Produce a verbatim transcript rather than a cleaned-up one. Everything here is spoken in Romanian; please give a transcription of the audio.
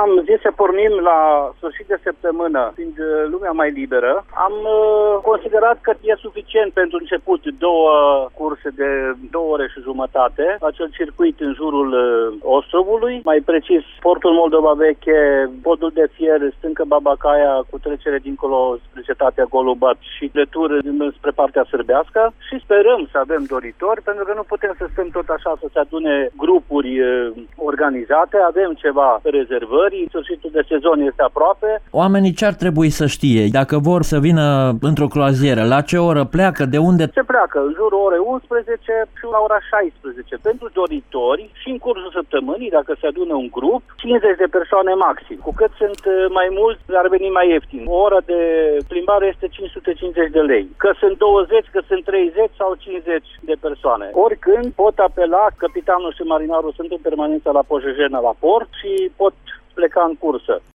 am zis să pornim la sfârșit de săptămână, fiind lumea mai liberă. Am considerat că e suficient pentru început două curse de două ore și jumătate, acel circuit în jurul Ostrovului, mai precis portul Moldova Veche, podul de fier, stâncă Babacaia cu trecere dincolo spre cetatea Golubat și retur spre partea sârbească și sperăm să avem doritori, pentru că nu putem să stăm tot așa să se adune grupuri organizate, avem ceva rezervări, sfârșitul de sezon este aproape. Oamenii ce ar trebui să știe? Dacă vor să vină într-o croazieră, la ce oră pleacă, de unde? Se pleacă în jurul orei unsprezece și la ora șaisprezece. Pentru doritori și în cursul săptămânii, dacă se adună un grup, cincizeci de persoane maxim. Cu cât sunt mai mulți, ar veni mai ieftin. O oră de plimbare este cinci sute cincizeci de lei. Că sunt douăzeci, că sunt treizeci sau cincizeci de persoane. Oricând pot apela, capitanul și marinarul sunt în permanență la Pojejena la port și pot pleca în cursă.